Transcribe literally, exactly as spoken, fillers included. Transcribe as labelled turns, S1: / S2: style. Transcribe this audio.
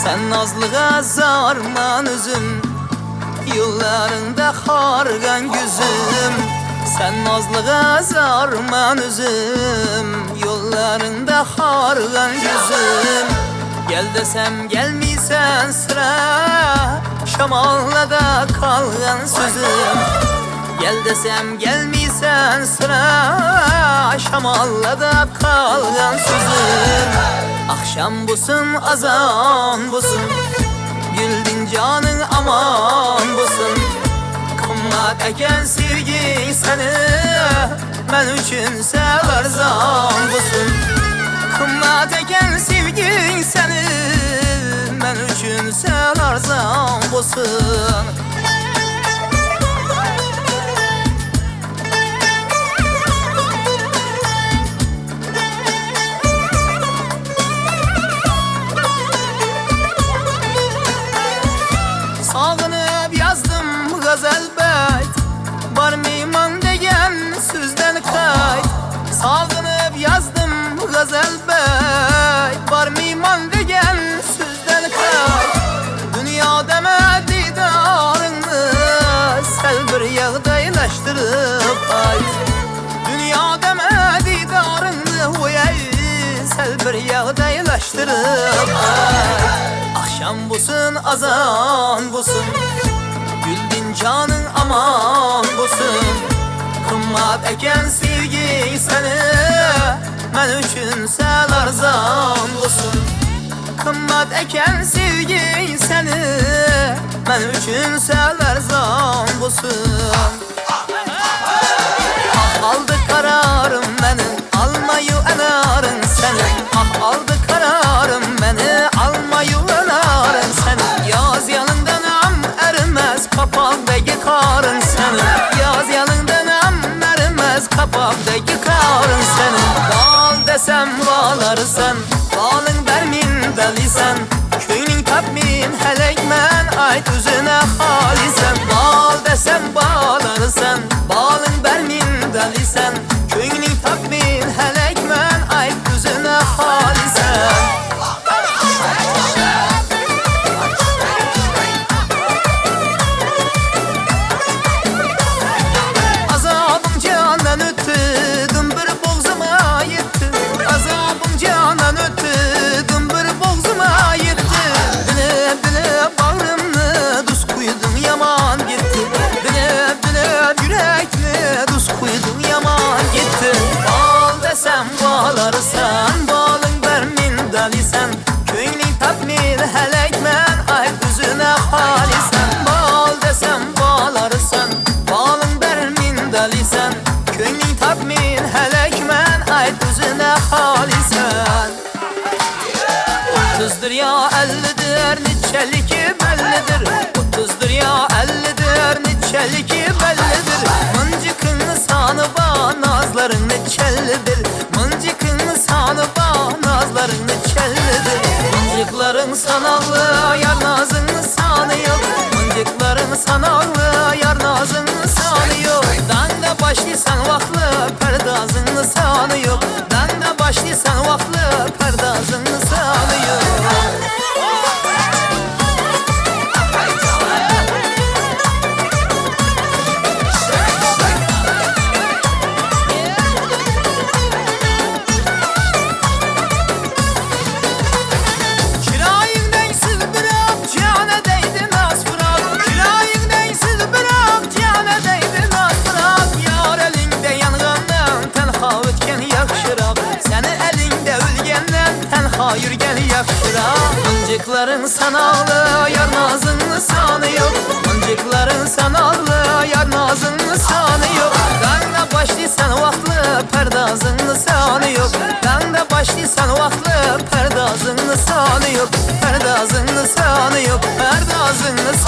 S1: Sen nazlığa zarman üzüm, yıllarında hargan yüzüm. Sen nazlığa zarman üzüm, yollarında hargan yüzüm. Gel desem gelmiysen sıra, şamalla da kalgan sözüm. Gel desem gelmiysen sıra, şamalla da kalgan sözüm. Akşam busun, azan busun, güldün canın aman busun. Kımmat eken sevgin seni, ben üçün sever zan busun. Kımmat eken sevgin seni, ben üçün sever zan busun. Sağınıp yazdım gazel beyt, var mıyman degen sözden kayt. Sağınıp yazdım gazel beyt, var mıyman degen sözden kayt. Dünya deme didarını, sel bir yağdaylaştırıp ayt. Dünya deme didarını, uyay, sel bir yağdaylaştırıp ayt. Akşam busun, azan busun, güldün canın aman busun. Kımmat eken sevgin seni, ben üçün sel arzan busun. Kımmat eken sevgin seni, ben üçün sel arzan busun. Ah aldı kararım beni, almayı enarın seni. Ah aldı kararım beni, almayı enarın seni. Yaz yanından am ermez, kapağındaki karın seni. Yaz yanından am ermez, kapağındaki karın seni. Bal desem bağlarsan, balın bermin delisen. Köyün tapmin helekmen, ayt üzüne halisen. Bal desem bağlarsan, balın bermin delisen. Köyün tapmin helekmen, ayt üzüne halisen. Azabım candan öttü, dımbır boğzuma yetti. Azabım candan öttü, dımbır boğzuma yetti. Dile dile bağrımlı duz kuydum, yaman gitti. Dile dile yürekli duz kuydum, yaman gitti. Bal desem bağlarsan, balın bermin delisen. Köyün tatmin helekmen, ay düzüne halisen. Bal desem bağlarsan, balın bermin delisen. Köyün tatmin helekmen, ay düzüne halisen. Otuzdur ya ellidir, niçeliki bellidir. Otuzdur ya ellidir, niçeliki bellidir. Mıncıkın sanı bağ, nazların niçellidir. Mıncıkın sanı bağ, nazların niçellidir. Mıncıkların sanallı, yar nazını sanıyor. Mıncıkların sanallı, yar nazını sanıyor. Danda başlıysan vaklı, perdazını sanıyor. Danda başlıysan vaklı, perdazını sanıyor. Hayır gel yakşıra. Mıncıkların sanalı, yar nazını sanıyor. Mıncıkların sanalı, yar nazını sanıyor. Danda başlıysan vaklı, perdazını sanıyor. Danda başlıysan vaklı, perdazını sanıyor. Perdazını sanıyor, perdazını sanıyor.